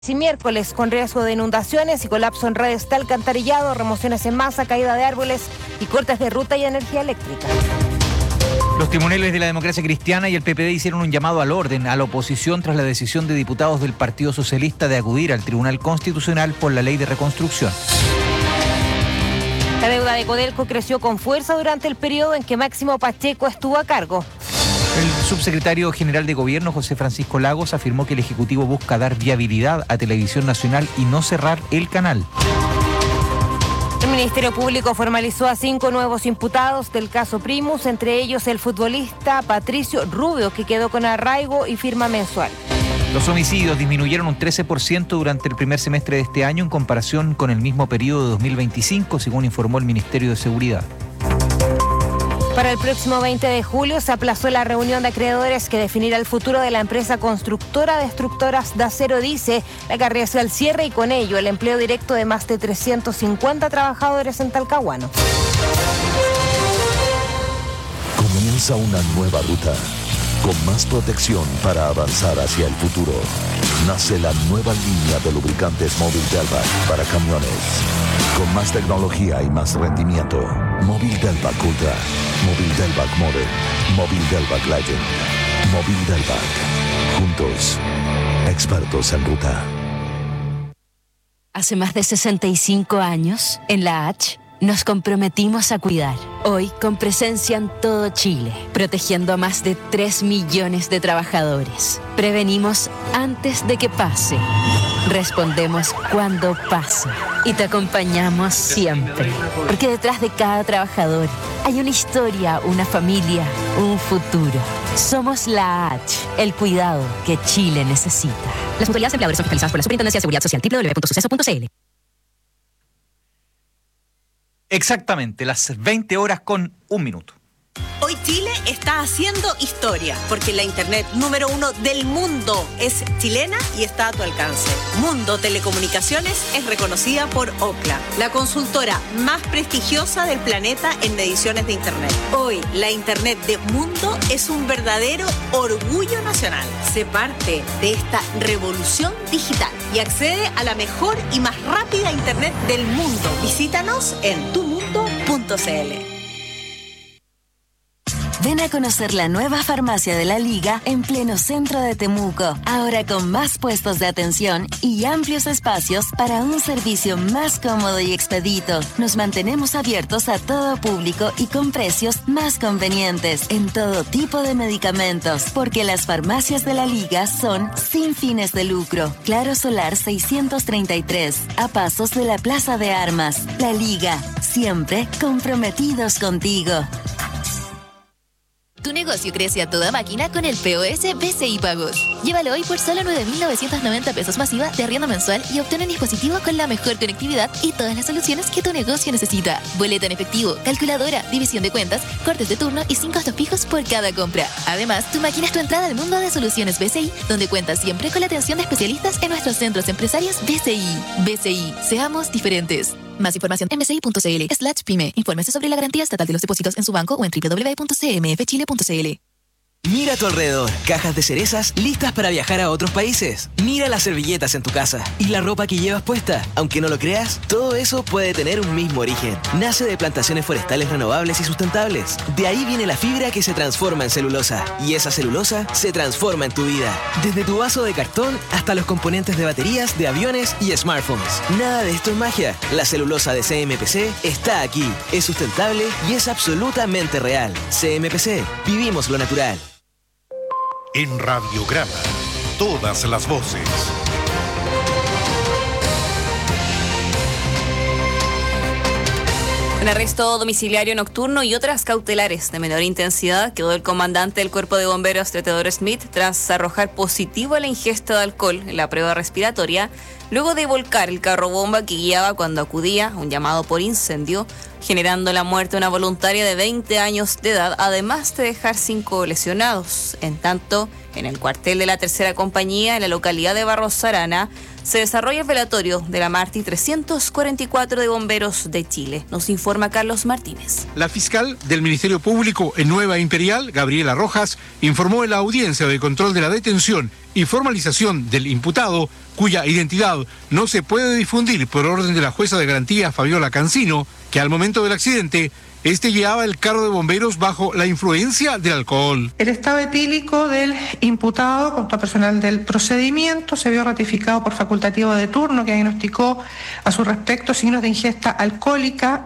Y miércoles, con riesgo de inundaciones y colapso en redes de alcantarillado, remociones en masa, caída de árboles y cortes de ruta y energía eléctrica. Los tribunales de la democracia cristiana y el PPD hicieron un llamado al orden a la oposición tras la decisión de diputados del Partido Socialista de acudir al Tribunal Constitucional por la ley de reconstrucción. La deuda de Codelco creció con fuerza durante el periodo en que Máximo Pacheco estuvo a cargo. El subsecretario general de Gobierno, José Francisco Lagos, afirmó que el Ejecutivo busca dar viabilidad a Televisión Nacional y no cerrar el canal. El Ministerio Público formalizó a 5 nuevos imputados del caso Primus, entre ellos el futbolista Patricio Rubio, que quedó con arraigo y firma mensual. Los homicidios disminuyeron un 13% durante el primer semestre de este año en comparación con el mismo periodo de 2025, según informó el Ministerio de Seguridad. Para el próximo 20 de julio se aplazó la reunión de acreedores que definirá el futuro de la empresa constructora de estructuras de acero DICE, la que arriesga el cierre y con ello el empleo directo de más de 350 trabajadores en Talcahuano. Comienza una nueva ruta, con más protección para avanzar hacia el futuro. Nace la nueva línea de lubricantes Móvil Delvac para camiones. Con más tecnología y más rendimiento. Móvil Delvac Ultra, Móvil Delvac Modern, Móvil Delvac Legend, Móvil Delvac. Juntos, expertos en ruta. Hace más de 65 años, en la H, nos comprometimos a cuidar. Hoy, con presencia en todo Chile, protegiendo a más de 3 millones de trabajadores. Prevenimos antes de que pase. Respondemos cuando pasa. Y te acompañamos siempre. Porque detrás de cada trabajador hay una historia, una familia, un futuro. Somos la H, el cuidado que Chile necesita. Las mutualidades empleadores son fiscalizadas por la Superintendencia de Seguridad Social, www.suceso.cl. Exactamente, las 20 horas con 1 minuto. Hoy Chile está haciendo historia, porque la internet número 1 del mundo es chilena y está a tu alcance. Mundo Telecomunicaciones es reconocida por Ookla, la consultora más prestigiosa del planeta en mediciones de internet. Hoy, la internet de Mundo es un verdadero orgullo nacional. Sé parte de esta revolución digital y accede a la mejor y más rápida internet del mundo. Visítanos en tumundo.cl. Ven a conocer la nueva farmacia de la Liga en pleno centro de Temuco. Ahora con más puestos de atención y amplios espacios para un servicio más cómodo y expedito. Nos mantenemos abiertos a todo público y con precios más convenientes en todo tipo de medicamentos. Porque las farmacias de la Liga son sin fines de lucro. Claro Solar 633, a pasos de la Plaza de Armas. La Liga, siempre comprometidos contigo. Tu negocio crece a toda máquina con el POS BCI Pagos. Llévalo hoy por solo 9.990 pesos masiva de arriendo mensual y obtén un dispositivo con la mejor conectividad y todas las soluciones que tu negocio necesita. Boleta en efectivo, calculadora, división de cuentas, cortes de turno y 5 costos fijos por cada compra. Además, tu máquina es tu entrada al mundo de soluciones BCI, donde cuentas siempre con la atención de especialistas en nuestros centros empresarios BCI. BCI, seamos diferentes. Más información en bci.cl/pyme. Infórmese sobre la garantía estatal de los depósitos en su banco o en www.cmfchile.cl. Mira a tu alrededor, cajas de cerezas listas para viajar a otros países. Mira las servilletas en tu casa y la ropa que llevas puesta. Aunque no lo creas, todo eso puede tener un mismo origen. Nace de plantaciones forestales renovables y sustentables. De ahí viene la fibra que se transforma en celulosa. Y esa celulosa se transforma en tu vida. Desde tu vaso de cartón hasta los componentes de baterías, de aviones y smartphones. Nada de esto es magia. La celulosa de CMPC está aquí. Es sustentable y es absolutamente real. CMPC, vivimos lo natural. En Radiograma, todas las voces. Un arresto domiciliario nocturno y otras cautelares de menor intensidad quedó el comandante del Cuerpo de Bomberos de Teodoro Smith tras arrojar positivo a la ingesta de alcohol en la prueba respiratoria, luego de volcar el carro bomba que guiaba cuando acudía a un llamado por incendio, generando la muerte de una voluntaria de 20 años de edad, además de dejar 5 lesionados. En tanto, en el cuartel de la tercera compañía, en la localidad de Barros Arana, se desarrolla el velatorio de la Marti 344 de Bomberos de Chile. Nos informa Carlos Martínez. La fiscal del Ministerio Público en Nueva Imperial, Gabriela Rojas, informó en la audiencia de control de la detención y formalización del imputado, cuya identidad no se puede difundir por orden de la jueza de garantía Fabiola Cancino, que al momento del accidente guiaba el carro de bomberos bajo la influencia del alcohol. El estado etílico del imputado, junto al personal del procedimiento, se vio ratificado por facultativo de turno, que diagnosticó a su respecto signos de ingesta alcohólico,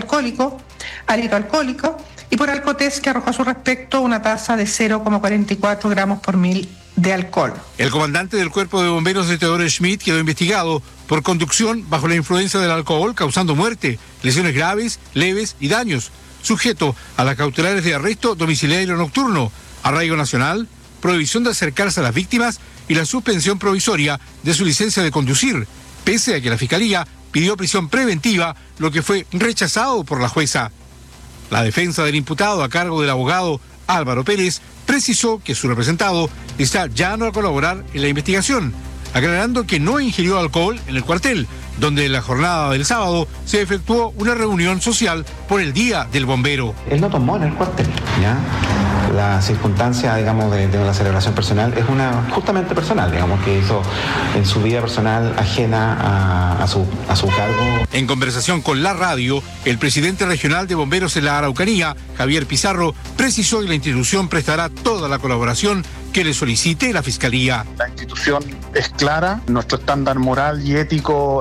hálito alcohólico, y por alcotest, que arrojó a su respecto una tasa de 0,44 gramos por mil de alcohol. El comandante del Cuerpo de Bomberos de Teodoro Schmidt quedó investigado por conducción bajo la influencia del alcohol, causando muerte, lesiones graves, leves y daños, sujeto a las cautelares de arresto domiciliario nocturno, arraigo nacional, prohibición de acercarse a las víctimas y la suspensión provisoria de su licencia de conducir, pese a que la Fiscalía pidió prisión preventiva, lo que fue rechazado por la jueza. La defensa del imputado, a cargo del abogado Álvaro Pérez, precisó que su representado está llano a colaborar en la investigación, aclarando que no ingirió alcohol en el cuartel, donde en la jornada del sábado se efectuó una reunión social por el Día del Bombero. Él no tomó en el cuartel, ¿ya? La circunstancia, digamos, de la celebración personal es una justamente personal, digamos, que hizo en su vida personal ajena a su cargo. En conversación con la radio, el presidente regional de bomberos en la Araucanía, Javier Pizarro, precisó que la institución prestará toda la colaboración que le solicite la Fiscalía. La institución es clara, nuestro estándar moral y ético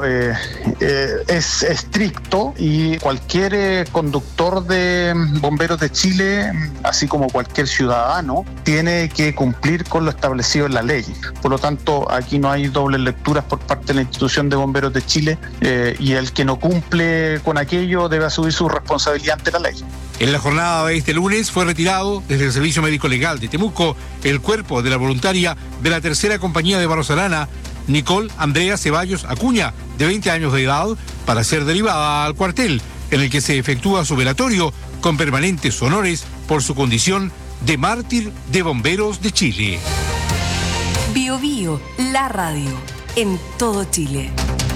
es estricto, y cualquier conductor de bomberos de Chile, así como cualquier ciudadano, tiene que cumplir con lo establecido en la ley. Por lo tanto, aquí no hay dobles lecturas por parte de la institución de bomberos de Chile, y el que no cumple con aquello debe asumir su responsabilidad ante la ley. En la jornada de este lunes fue retirado desde el Servicio Médico Legal de Temuco el cuerpo de la voluntaria de la tercera compañía de Barros Arana, Nicole Andrea Ceballos Acuña, de 20 años de edad, para ser derivada al cuartel, en el que se efectúa su velatorio con permanentes honores por su condición de mártir de bomberos de Chile. Bio Bio, la radio, en todo Chile.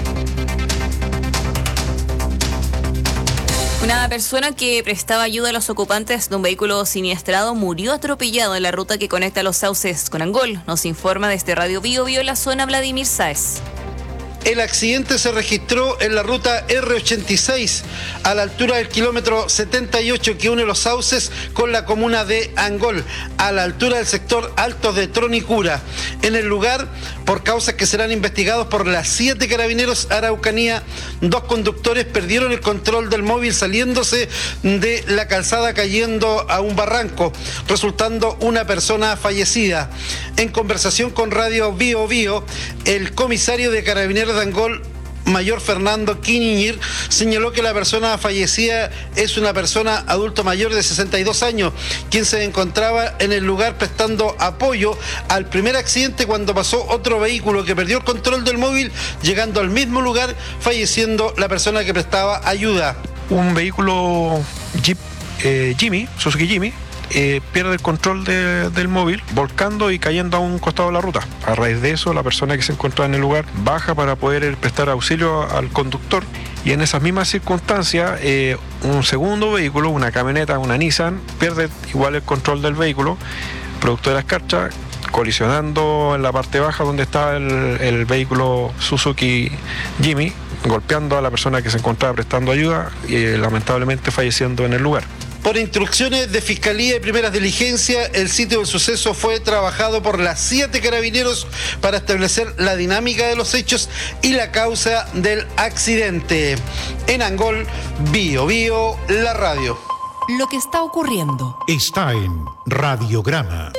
Una persona que prestaba ayuda a los ocupantes de un vehículo siniestrado murió atropellado en la ruta que conecta Los Sauces con Angol. Nos informa desde Radio Bio Bio la zona Vladimir Sáez. El accidente se registró en la ruta R86, a la altura del kilómetro 78 que une Los Sauces con la comuna de Angol, a la altura del sector Altos de Tronicura. En el lugar, por causas que serán investigados por las 7 Carabineros Araucanía, 2 conductores perdieron el control del móvil saliéndose de la calzada, cayendo a un barranco, resultando una persona fallecida. En conversación con Radio Bio Bio, el comisario de Carabineros de Angol, Mayor Fernando Quiñir, señaló que la persona fallecida es una persona adulto mayor de 62 años, quien se encontraba en el lugar prestando apoyo al primer accidente cuando pasó otro vehículo que perdió el control del móvil, llegando al mismo lugar, falleciendo la persona que prestaba ayuda. Un vehículo Jeep Suzuki Jimmy, pierde el control del móvil, volcando y cayendo a un costado de la ruta. A raíz de eso, la persona que se encontraba en el lugar baja para poder prestar auxilio al conductor, y en esas mismas circunstancias un segundo vehículo, una camioneta, una Nissan, pierde igual el control del vehículo, producto de la escarcha, colisionando en la parte baja donde estaba el vehículo Suzuki Jimmy, golpeando a la persona que se encontraba prestando ayuda y lamentablemente falleciendo en el lugar. Por instrucciones de Fiscalía y primeras diligencias, el sitio del suceso fue trabajado por las 7 Carabineros para establecer la dinámica de los hechos y la causa del accidente. En Angol, Bio Bio, la radio. Lo que está ocurriendo está en Radiograma.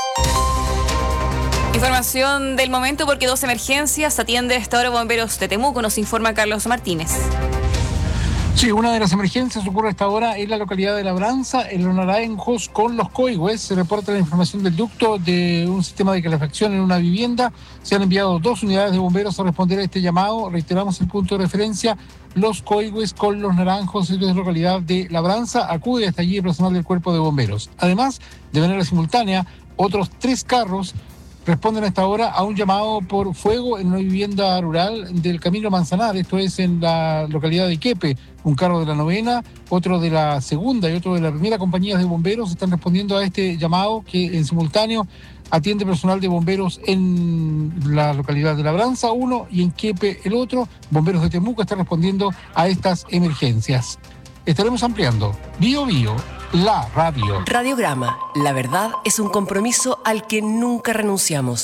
Información del momento, porque 2 emergencias atiende a esta hora Bomberos de Temuco, nos informa Carlos Martínez. Sí, una de las emergencias ocurre a esta hora en la localidad de Labranza, en Los Naranjos con Los Coigües. Se reporta la información del ducto de un sistema de calefacción en una vivienda. Se han enviado 2 unidades de bomberos a responder a este llamado. Reiteramos el punto de referencia: Los Coigües con Los Naranjos, es la localidad de Labranza. Acude hasta allí el personal del Cuerpo de Bomberos. Además, de manera simultánea, otros 3 carros responden a esta hora a un llamado por fuego en una vivienda rural del Camino Manzanar, esto es en la localidad de Iquepe. Un carro de la 9ª, otro de la 2ª y otro de la 1ª compañías de bomberos están respondiendo a este llamado, que en simultáneo atiende personal de bomberos en la localidad de Labranza, uno, y en Quiepe, el otro. Bomberos de Temuco están respondiendo a estas emergencias. Estaremos ampliando. Bio Bio, la radio. Radiograma. La verdad es un compromiso al que nunca renunciamos.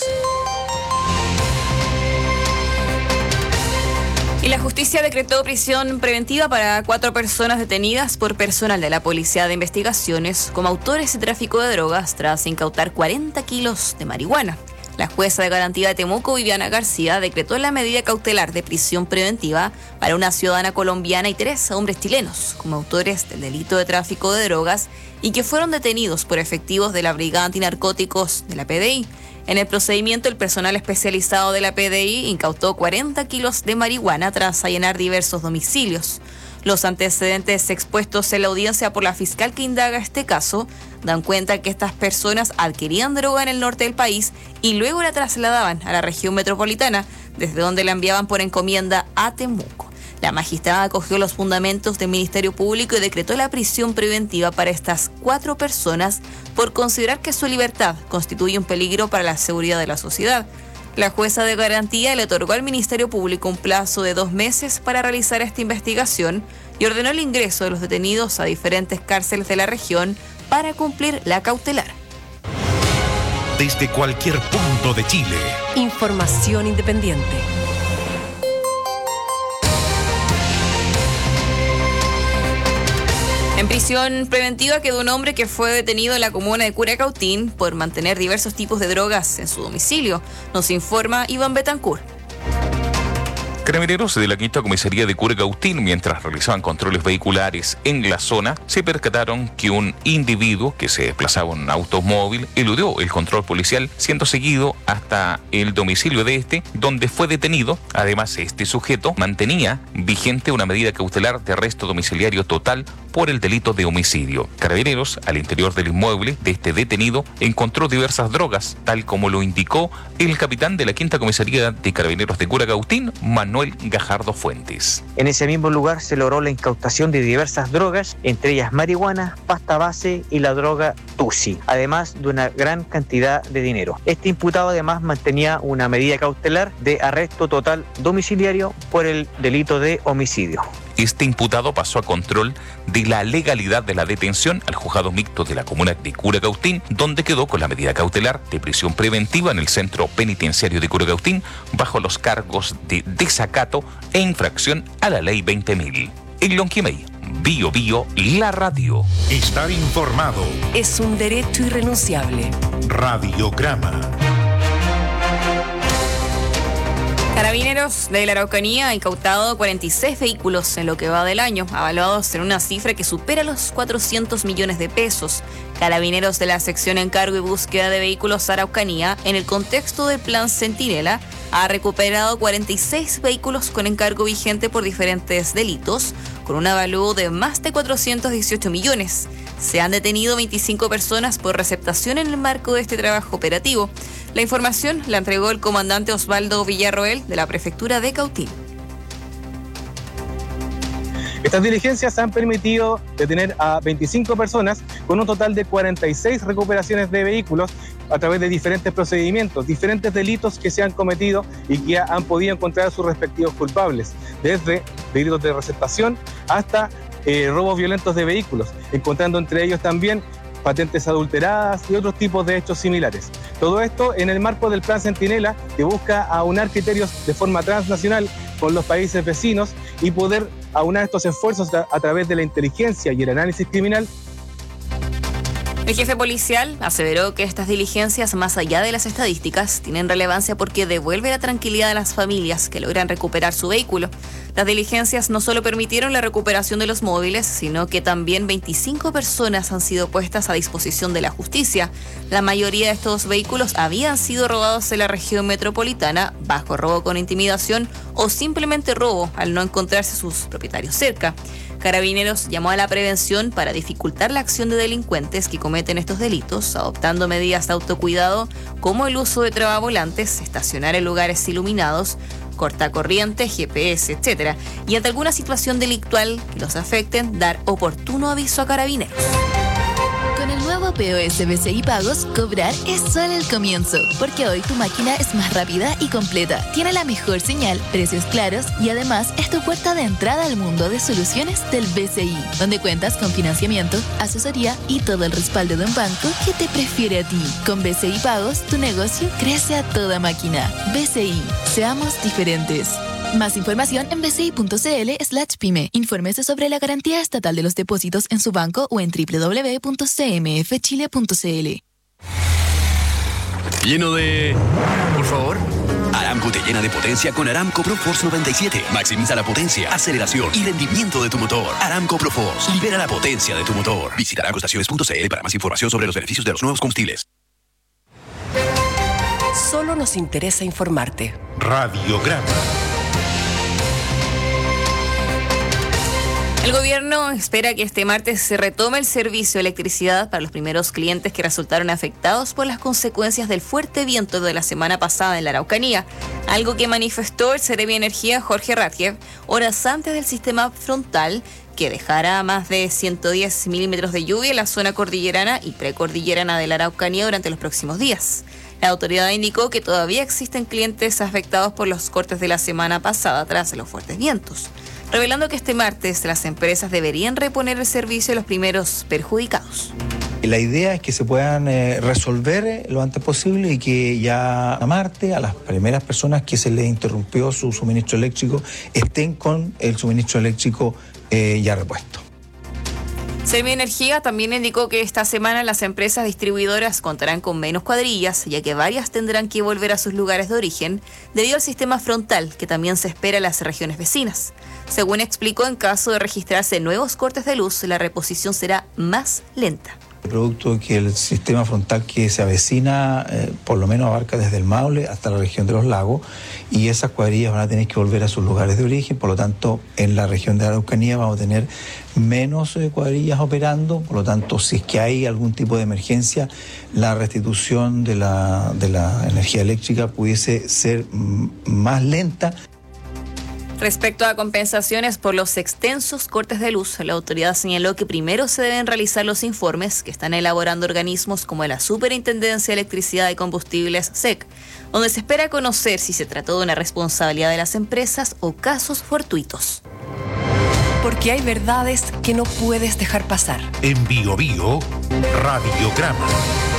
Y la justicia decretó prisión preventiva para 4 personas detenidas por personal de la Policía de Investigaciones como autores de tráfico de drogas tras incautar 40 kilos de marihuana. La jueza de garantía de Temuco, Viviana García, decretó la medida cautelar de prisión preventiva para una ciudadana colombiana y 3 hombres chilenos como autores del delito de tráfico de drogas y que fueron detenidos por efectivos de la Brigada Antinarcóticos de la PDI. En el procedimiento, el personal especializado de la PDI incautó 40 kilos de marihuana tras allanar diversos domicilios. Los antecedentes expuestos en la audiencia por la fiscal que indaga este caso dan cuenta que estas personas adquirían droga en el norte del país y luego la trasladaban a la región metropolitana, desde donde la enviaban por encomienda a Temuco. La magistrada acogió los fundamentos del Ministerio Público y decretó la prisión preventiva para estas 4 personas por considerar que su libertad constituye un peligro para la seguridad de la sociedad. La jueza de garantía le otorgó al Ministerio Público un plazo de 2 meses para realizar esta investigación y ordenó el ingreso de los detenidos a diferentes cárceles de la región para cumplir la cautelar. Desde cualquier punto de Chile. Información independiente. En prisión preventiva quedó un hombre que fue detenido en la comuna de Curacautín por mantener diversos tipos de drogas en su domicilio. Nos informa Iván Betancourt. Carabineros de la Quinta Comisaría de Curacautín, mientras realizaban controles vehiculares en la zona, se percataron que un individuo que se desplazaba en un automóvil eludió el control policial, siendo seguido hasta el domicilio de este, donde fue detenido. Además, este sujeto mantenía vigente una medida cautelar de arresto domiciliario total por el delito de homicidio. Carabineros, al interior del inmueble de este detenido, encontró diversas drogas, tal como lo indicó el capitán de la Quinta Comisaría de Carabineros de Curacautín, Manuel Gajardo Fuentes. En ese mismo lugar se logró la incautación de diversas drogas, entre ellas marihuana, pasta base y la droga Tusi, además de una gran cantidad de dinero. Este imputado además mantenía una medida cautelar de arresto total domiciliario por el delito de homicidio. Este imputado pasó a control de la legalidad de la detención al juzgado mixto de la comuna de Curacautín, donde quedó con la medida cautelar de prisión preventiva en el centro penitenciario de Curacautín bajo los cargos de desacato e infracción a la ley 20.000. En Lonquimay, Bio Bio, la radio. Estar informado es un derecho irrenunciable. Radiograma. Carabineros de la Araucanía ha incautado 46 vehículos en lo que va del año, avaluados en una cifra que supera los 400 millones de pesos. Carabineros de la sección Encargo y Búsqueda de Vehículos Araucanía, en el contexto del Plan Centinela, ha recuperado 46 vehículos con encargo vigente por diferentes delitos, con un avalúo de más de 418 millones. Se han detenido 25 personas por receptación en el marco de este trabajo operativo. La información la entregó el comandante Osvaldo Villarroel de la Prefectura de Cautín. Estas diligencias han permitido detener a 25 personas con un total de 46 recuperaciones de vehículos a través de diferentes procedimientos, diferentes delitos que se han cometido y que han podido encontrar a sus respectivos culpables, desde delitos de receptación hasta robos violentos de vehículos, encontrando entre ellos también patentes adulteradas y otros tipos de hechos similares. Todo esto en el marco del Plan Centinela, que busca aunar criterios de forma transnacional con los países vecinos y poder aunar estos esfuerzos a través de la inteligencia y el análisis criminal. El jefe policial aseveró que estas diligencias, más allá de las estadísticas, tienen relevancia porque devuelve la tranquilidad a las familias que logran recuperar su vehículo. Las diligencias no solo permitieron la recuperación de los móviles, sino que también 25 personas han sido puestas a disposición de la justicia. La mayoría de estos vehículos habían sido robados en la región metropolitana bajo robo con intimidación o simplemente robo al no encontrarse sus propietarios cerca. Carabineros llamó a la prevención para dificultar la acción de delincuentes que cometen estos delitos, adoptando medidas de autocuidado como el uso de trabavolantes, estacionar en lugares iluminados, cortacorriente, GPS, etc. Y ante alguna situación delictual que los afecten, dar oportuno aviso a Carabineros. Con el nuevo nuevo POS BCI Pagos, cobrar es solo el comienzo, porque hoy tu máquina es más rápida y completa, tiene la mejor señal, precios claros y además es tu puerta de entrada al mundo de soluciones del BCI, donde cuentas con financiamiento, asesoría y todo el respaldo de un banco que te prefiere a ti. Con BCI Pagos, tu negocio crece a toda máquina. BCI, seamos diferentes. Más información en bci.cl/pyme. Infórmese sobre la garantía estatal de los depósitos en su banco o en www.cmfchile.cl. Lleno de... Por favor. Aramco te llena de potencia con Aramco ProForce 97. Maximiza la potencia, aceleración y rendimiento de tu motor. Aramco ProForce. Libera la potencia de tu motor. Visita aramcoestaciones.cl para más información sobre los beneficios de los nuevos combustibles. Solo nos interesa informarte. Radiograma. El gobierno espera que este martes se retome el servicio de electricidad para los primeros clientes que resultaron afectados por las consecuencias del fuerte viento de la semana pasada en la Araucanía, algo que manifestó el Seremi de Energía Jorge Ratjev horas antes del sistema frontal que dejará más de 110 milímetros de lluvia en la zona cordillerana y precordillerana de la Araucanía durante los próximos días. La autoridad indicó que todavía existen clientes afectados por los cortes de la semana pasada tras los fuertes vientos, revelando que este martes las empresas deberían reponer el servicio de los primeros perjudicados. La idea es que se puedan resolver lo antes posible y que ya a martes a las primeras personas que se les interrumpió su suministro eléctrico estén con el suministro eléctrico ya repuesto. Seremi Energía también indicó que esta semana las empresas distribuidoras contarán con menos cuadrillas, ya que varias tendrán que volver a sus lugares de origen debido al sistema frontal, que también se espera en las regiones vecinas. Según explicó, en caso de registrarse nuevos cortes de luz, la reposición será más lenta. Producto que el sistema frontal que se avecina, por lo menos abarca desde el Maule hasta la región de los lagos, y esas cuadrillas van a tener que volver a sus lugares de origen. Por lo tanto, en la región de la Araucanía vamos a tener menos cuadrillas operando. Por lo tanto, si es que hay algún tipo de emergencia, la restitución de la energía eléctrica pudiese ser más lenta. Respecto a compensaciones por los extensos cortes de luz, la autoridad señaló que primero se deben realizar los informes que están elaborando organismos como la Superintendencia de Electricidad y Combustibles, SEC, donde se espera conocer si se trató de una responsabilidad de las empresas o casos fortuitos. Porque hay verdades que no puedes dejar pasar. En Bio Bio, Radiograma.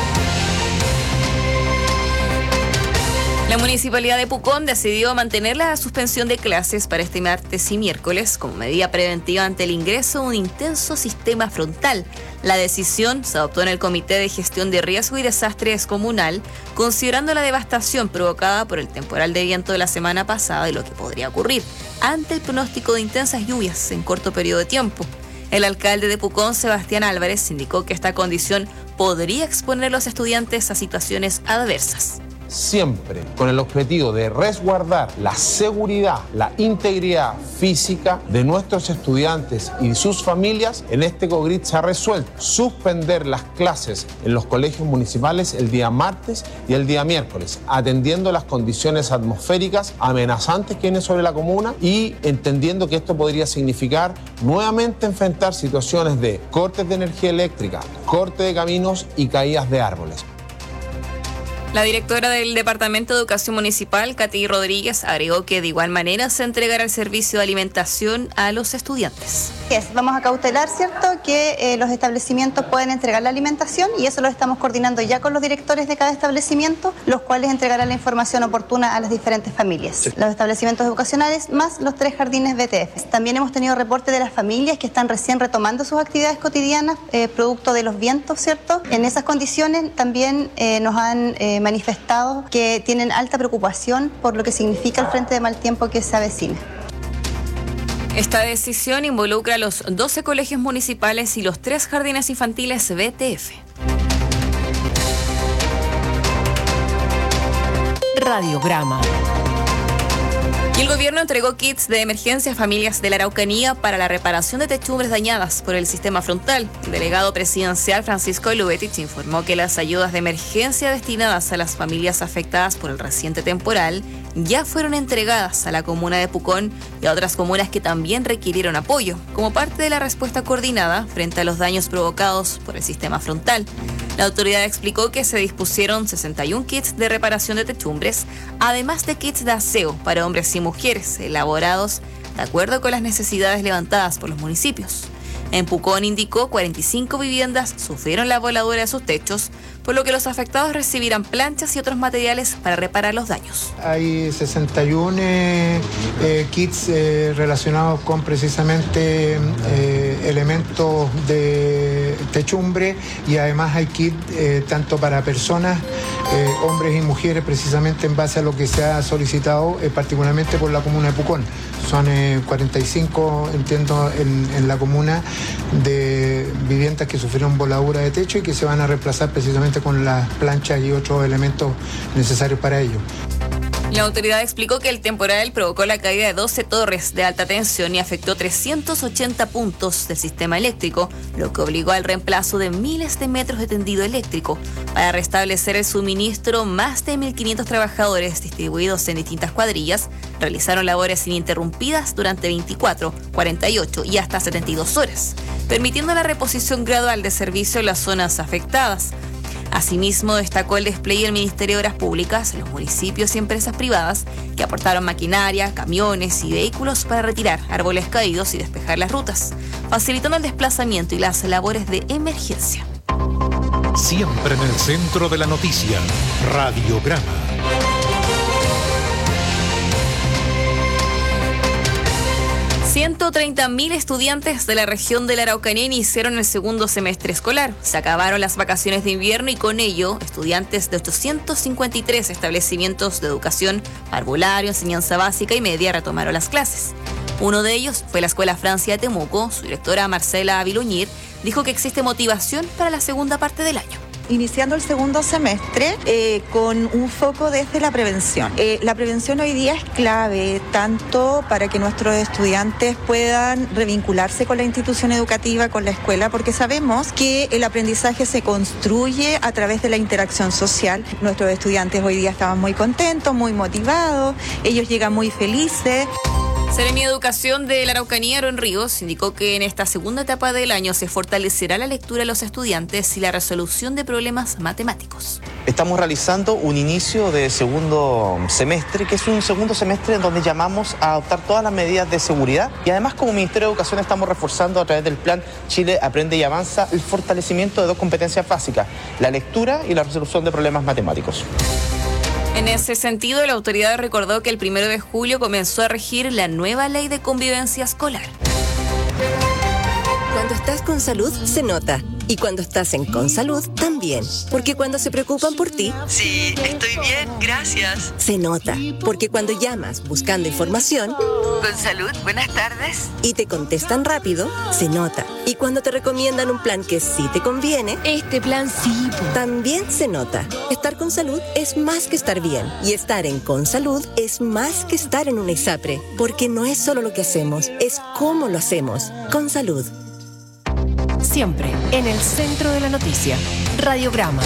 La Municipalidad de Pucón decidió mantener la suspensión de clases para este martes y miércoles como medida preventiva ante el ingreso de un intenso sistema frontal. La decisión se adoptó en el Comité de Gestión de Riesgo y Desastres Comunal, considerando la devastación provocada por el temporal de viento de la semana pasada y lo que podría ocurrir ante el pronóstico de intensas lluvias en corto periodo de tiempo. El alcalde de Pucón, Sebastián Álvarez, indicó que esta condición podría exponer a los estudiantes a situaciones adversas. Siempre con el objetivo de resguardar la seguridad, la integridad física de nuestros estudiantes y sus familias, en este COGRIT se ha resuelto suspender las clases en los colegios municipales el día martes y el día miércoles, atendiendo las condiciones atmosféricas amenazantes que vienen sobre la comuna y entendiendo que esto podría significar nuevamente enfrentar situaciones de cortes de energía eléctrica, corte de caminos y caídas de árboles. La directora del Departamento de Educación Municipal, Katy Rodríguez, agregó que de igual manera se entregará el servicio de alimentación a los estudiantes. Vamos a cautelar, ¿cierto?, que los establecimientos pueden entregar la alimentación y eso lo estamos coordinando ya con los directores de cada establecimiento, los cuales entregarán la información oportuna a las diferentes familias. Sí. Los establecimientos educacionales más los 3 jardines BTF. También hemos tenido reportes de las familias que están recién retomando sus actividades cotidianas, producto de los vientos, ¿cierto? En esas condiciones también nos han manifestado que tienen alta preocupación por lo que significa el frente de mal tiempo que se avecina. Esta decisión involucra a los 12 colegios municipales y los 3 jardines infantiles BTF. Radiograma. Y el gobierno entregó kits de emergencia a familias de la Araucanía para la reparación de techumbres dañadas por el sistema frontal. El delegado presidencial Francisco Lubetich informó que las ayudas de emergencia destinadas a las familias afectadas por el reciente temporal ya fueron entregadas a la comuna de Pucón y a otras comunas que también requirieron apoyo, como parte de la respuesta coordinada frente a los daños provocados por el sistema frontal. La autoridad explicó que se dispusieron 61 kits de reparación de techumbres, además de kits de aseo para hombres y mujeres, elaborados de acuerdo con las necesidades levantadas por los municipios. En Pucón, indicó, 45 viviendas sufrieron la voladura de sus techos, por lo que los afectados recibirán planchas y otros materiales para reparar los daños. Hay 61 kits relacionados con precisamente elementos de techumbre, y además hay kits tanto para personas, hombres y mujeres, precisamente en base a lo que se ha solicitado particularmente por la comuna de Pucón. Son 45, entiendo, en la comuna, de viviendas que sufrieron voladura de techo y que se van a reemplazar precisamente con las planchas y otros elementos necesarios para ello. La autoridad explicó que el temporal provocó la caída de 12 torres de alta tensión y afectó 380 puntos del sistema eléctrico, lo que obligó al reemplazo de miles de metros de tendido eléctrico. Para restablecer el suministro, más de 1.500 trabajadores distribuidos en distintas cuadrillas realizaron labores ininterrumpidas durante 24, 48 y hasta 72 horas, permitiendo la reposición gradual de servicio en las zonas afectadas. Asimismo, destacó el despliegue del Ministerio de Obras Públicas, los municipios y empresas privadas que aportaron maquinaria, camiones y vehículos para retirar árboles caídos y despejar las rutas, facilitando el desplazamiento y las labores de emergencia. Siempre en el centro de la noticia, Radiograma. 130.000 estudiantes de la región de la Araucanía iniciaron el segundo semestre escolar. Se acabaron las vacaciones de invierno y con ello, estudiantes de 853 establecimientos de educación, parvulario, enseñanza básica y media retomaron las clases. Uno de ellos fue la Escuela Francia de Temuco. Su directora, Marcela Viluñir, dijo que existe motivación para la segunda parte del año. Iniciando el segundo semestre con un foco desde la prevención. La prevención hoy día es clave tanto para que nuestros estudiantes puedan revincularse con la institución educativa, con la escuela, porque sabemos que el aprendizaje se construye a través de la interacción social. Nuestros estudiantes hoy día estaban muy contentos, muy motivados, ellos llegan muy felices. Seremi de Educación de la Araucanía, Aaron Ríos, indicó que en esta segunda etapa del año se fortalecerá la lectura de los estudiantes y la resolución de problemas matemáticos. Estamos realizando un inicio de segundo semestre, que es un segundo semestre en donde llamamos a adoptar todas las medidas de seguridad, y además como Ministerio de Educación estamos reforzando a través del plan Chile Aprende y Avanza el fortalecimiento de dos competencias básicas, la lectura y la resolución de problemas matemáticos. En ese sentido, la autoridad recordó que el 1 de julio comenzó a regir la nueva ley de convivencia escolar. Cuando estás con salud, se nota. Y cuando estás en Consalud, también. Porque cuando se preocupan por ti... Sí, estoy bien, gracias. Se nota. Porque cuando llamas buscando información... Consalud, buenas tardes. Y te contestan rápido, se nota. Y cuando te recomiendan un plan que sí te conviene... Este plan sí. También se nota. Estar con salud es más que estar bien. Y estar en Consalud es más que estar en una ISAPRE. Porque no es solo lo que hacemos, es cómo lo hacemos. Consalud. Siempre en el centro de la noticia. Radiograma.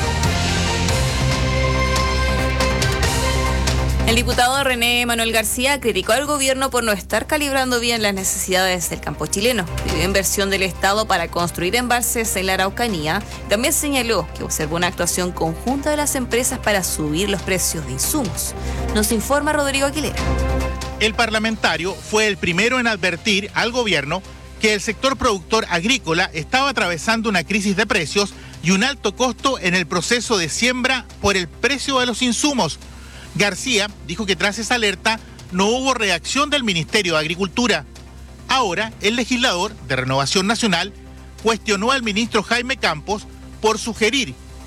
El diputado René Manuel García criticó al gobierno por no estar calibrando bien las necesidades del campo chileno. Pidió inversión del Estado para construir embalses en la Araucanía. También señaló que observó una actuación conjunta de las empresas para subir los precios de insumos. Nos informa Rodrigo Aguilera. El parlamentario fue el primero en advertir al gobierno que el sector productor agrícola estaba atravesando una crisis de precios y un alto costo en el proceso de siembra por el precio de los insumos. García dijo que tras esa alerta no hubo reacción del Ministerio de Agricultura. Ahora, el legislador de Renovación Nacional cuestionó al ministro Jaime Campos por sugerir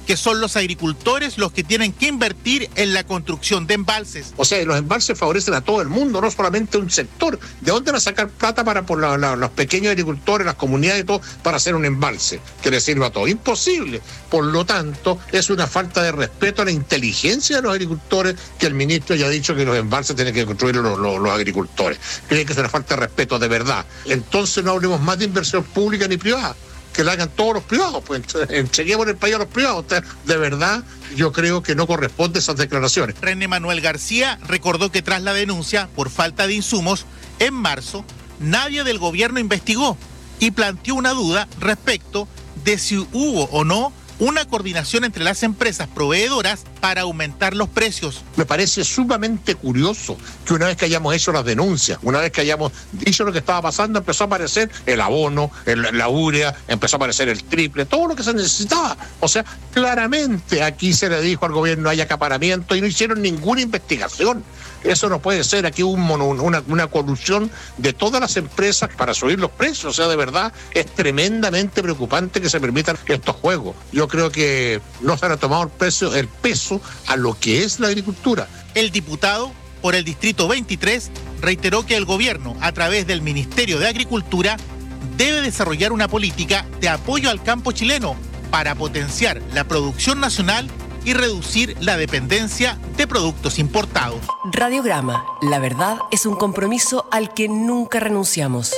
que son los agricultores los que tienen que invertir en la construcción de embalses. O sea, los embalses favorecen a todo el mundo, no solamente a un sector. ¿De dónde van a sacar plata para los pequeños agricultores, las comunidades y todo, para hacer un embalse que les sirva a todos? Imposible. Por lo tanto, es una falta de respeto a la inteligencia de los agricultores que el ministro haya dicho que los embalses tienen que construir los agricultores. Creo que es una falta de respeto de verdad. Entonces no hablemos más de inversión pública ni privada, que la hagan todos los privados, pues entreguemos el país a los privados. De verdad, yo creo que no corresponde esas declaraciones. René Manuel García recordó que tras la denuncia por falta de insumos, en marzo, nadie del gobierno investigó y planteó una duda respecto de si hubo o no una coordinación entre las empresas proveedoras para aumentar los precios. Me parece sumamente curioso que una vez que hayamos hecho las denuncias, una vez que hayamos dicho lo que estaba pasando, empezó a aparecer el abono, la urea, empezó a aparecer el triple, todo lo que se necesitaba. O sea, claramente aquí se le dijo al gobierno hay acaparamiento y no hicieron ninguna investigación. Eso no puede ser. Aquí hubo una colusión de todas las empresas para subir los precios. O sea, de verdad, es tremendamente preocupante que se permitan estos juegos. Yo creo que no se han tomado el peso a lo que es la agricultura. El diputado por el Distrito 23 reiteró que el gobierno, a través del Ministerio de Agricultura, debe desarrollar una política de apoyo al campo chileno para potenciar la producción nacional y reducir la dependencia de productos importados. Radiograma, la verdad es un compromiso al que nunca renunciamos.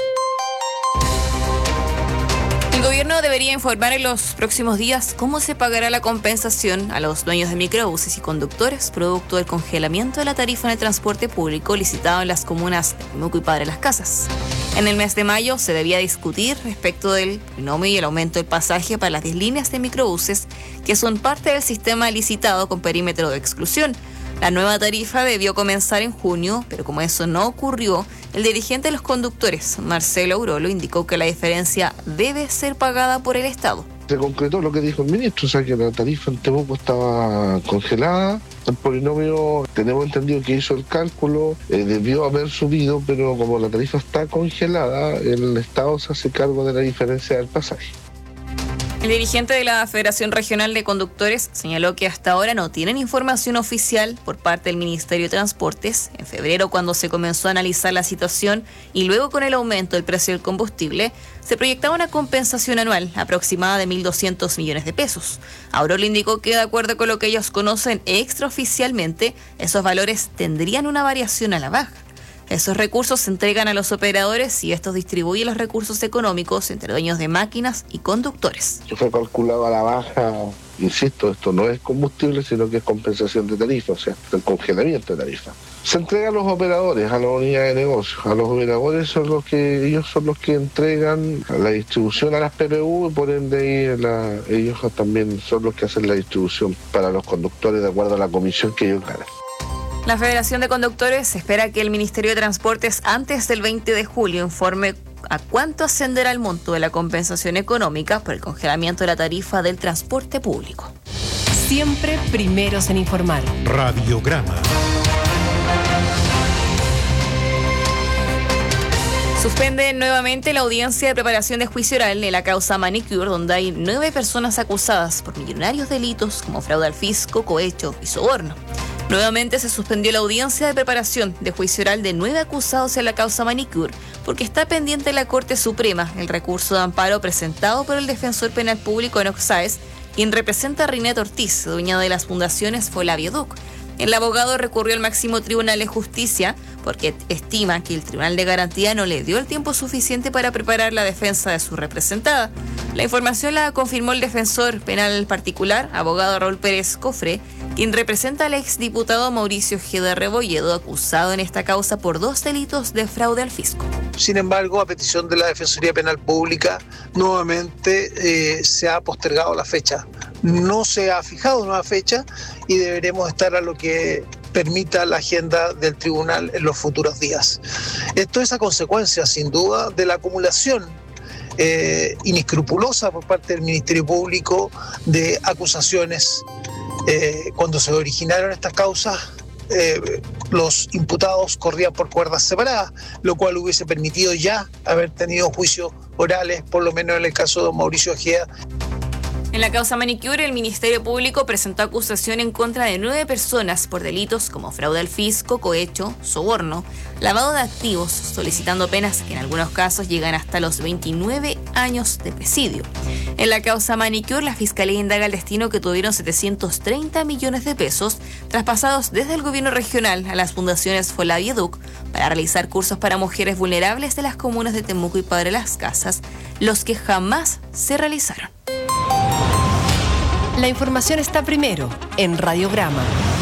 El gobierno debería informar en los próximos días cómo se pagará la compensación a los dueños de microbuses y conductores producto del congelamiento de la tarifa en el transporte público licitado en las comunas de Temuco y Padre Las Casas. En el mes de mayo se debía discutir respecto del binomio y el aumento del pasaje para las 10 líneas de microbuses que son parte del sistema licitado con perímetro de exclusión. La nueva tarifa debió comenzar en junio, pero como eso no ocurrió, el dirigente de los conductores, Marcelo Aurolo, indicó que la diferencia debe ser pagada por el Estado. Se concretó lo que dijo el ministro, o sea que la tarifa en Temuco estaba congelada. El polinomio, tenemos entendido que hizo el cálculo, debió haber subido, pero como la tarifa está congelada, el Estado se hace cargo de la diferencia del pasaje. El dirigente de la Federación Regional de Conductores señaló que hasta ahora no tienen información oficial por parte del Ministerio de Transportes. En febrero, cuando se comenzó a analizar la situación y luego con el aumento del precio del combustible, se proyectaba una compensación anual aproximada de 1.200 millones de pesos. Aurolo indicó que de acuerdo con lo que ellos conocen extraoficialmente, esos valores tendrían una variación a la baja. Esos recursos se entregan a los operadores y estos distribuyen los recursos económicos entre dueños de máquinas y conductores. Que fue calculado a la baja, insisto, esto no es combustible, sino que es compensación de tarifa, o sea, el congelamiento de tarifa. Se entrega a los operadores, a las unidades de negocio. A los operadores ellos son los que entregan la distribución a las PPU y por ende ellos también son los que hacen la distribución para los conductores de acuerdo a la comisión que ellos ganan. La Federación de Conductores espera que el Ministerio de Transportes antes del 20 de julio informe a cuánto ascenderá el monto de la compensación económica por el congelamiento de la tarifa del transporte público. Siempre primeros en informar. Radiograma. Suspenden nuevamente la audiencia de preparación de juicio oral en la causa Manicure, donde hay 9 personas acusadas por millonarios delitos como fraude al fisco, cohecho y soborno. Nuevamente se suspendió la audiencia de preparación de juicio oral de 9 acusados en la causa Manicure, porque está pendiente en la Corte Suprema el recurso de amparo presentado por el defensor penal público Enoc Sáez, quien representa a Rinet Ortiz, dueña de las fundaciones Folavio Duc. El abogado recurrió al máximo tribunal de justicia porque estima que el Tribunal de Garantía no le dio el tiempo suficiente para preparar la defensa de su representada. La información la confirmó el defensor penal particular, abogado Raúl Pérez Cofre, quien representa al exdiputado Mauricio G. de Rebolledo, acusado en esta causa por 2 delitos de fraude al fisco. Sin embargo, a petición de la Defensoría Penal Pública, nuevamente se ha postergado la fecha. No se ha fijado nueva fecha y deberemos estar a lo que permita la agenda del tribunal en los futuros días. Esto es a consecuencia, sin duda, de la acumulación inescrupulosa por parte del Ministerio Público de acusaciones. Cuando se originaron estas causas, los imputados corrían por cuerdas separadas, lo cual hubiese permitido ya haber tenido juicios orales, por lo menos en el caso de Mauricio Ojeda. En la causa Manicure, el Ministerio Público presentó acusación en contra de 9 personas por delitos como fraude al fisco, cohecho, soborno, lavado de activos, solicitando penas que en algunos casos llegan hasta los 29 años de presidio. En la causa Manicure, la Fiscalía indaga el destino que tuvieron 730 millones de pesos traspasados desde el gobierno regional a las fundaciones Fola y Educ para realizar cursos para mujeres vulnerables de las comunas de Temuco y Padre Las Casas, los que jamás se realizaron. La información está primero en Radiograma.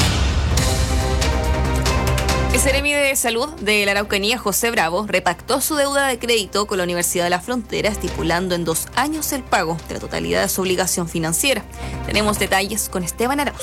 El Seremi de Salud de la Araucanía, José Bravo, repactó su deuda de crédito con la Universidad de la Frontera, estipulando en 2 años el pago de la totalidad de su obligación financiera. Tenemos detalles con Esteban Arauz.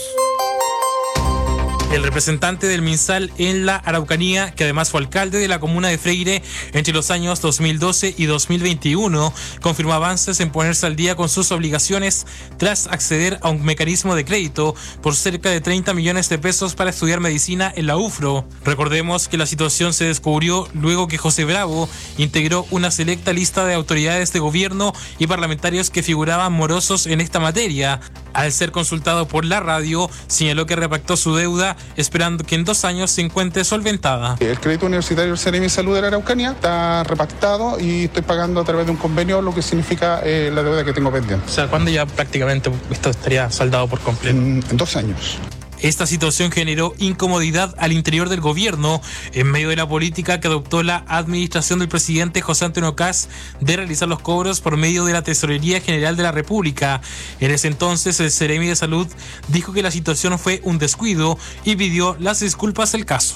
El representante del MinSal en la Araucanía, que además fue alcalde de la comuna de Freire entre los años 2012 y 2021, confirmó avances en ponerse al día con sus obligaciones tras acceder a un mecanismo de crédito por cerca de 30 millones de pesos para estudiar medicina en la UFRO. Recordemos que la situación se descubrió luego que José Bravo integró una selecta lista de autoridades de gobierno y parlamentarios que figuraban morosos en esta materia. Al ser consultado por la radio, señaló que repactó su deuda esperando que en 2 años se encuentre solventada. El crédito universitario del Seremi de Salud de la Araucanía está repactado y estoy pagando a través de un convenio, lo que significa la deuda que tengo pendiente. O sea, ¿cuándo ya prácticamente esto estaría saldado por completo? En 2 años. Esta situación generó incomodidad al interior del gobierno en medio de la política que adoptó la administración del presidente José Antonio Kast de realizar los cobros por medio de la Tesorería General de la República. En ese entonces, el Seremi de Salud dijo que la situación fue un descuido y pidió las disculpas del caso.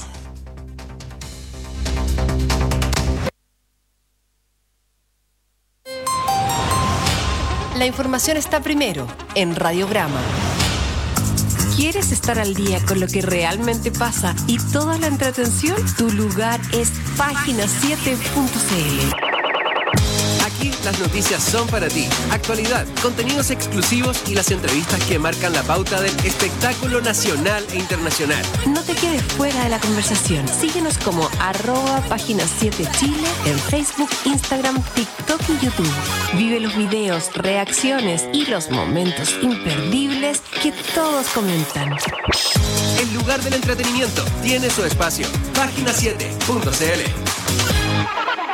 La información está primero en Radiograma. ¿Quieres estar al día con lo que realmente pasa y toda la entretención? Tu lugar es página7.cl. Aquí las noticias son para ti. Actualidad, contenidos exclusivos y las entrevistas que marcan la pauta del espectáculo nacional e internacional. No te quedes fuera de la conversación. Síguenos como @página7chile en Facebook, Instagram, TikTok y YouTube. Vive los videos, reacciones y los momentos imperdibles que todos comentan. El lugar del entretenimiento tiene su espacio. Página7.cl.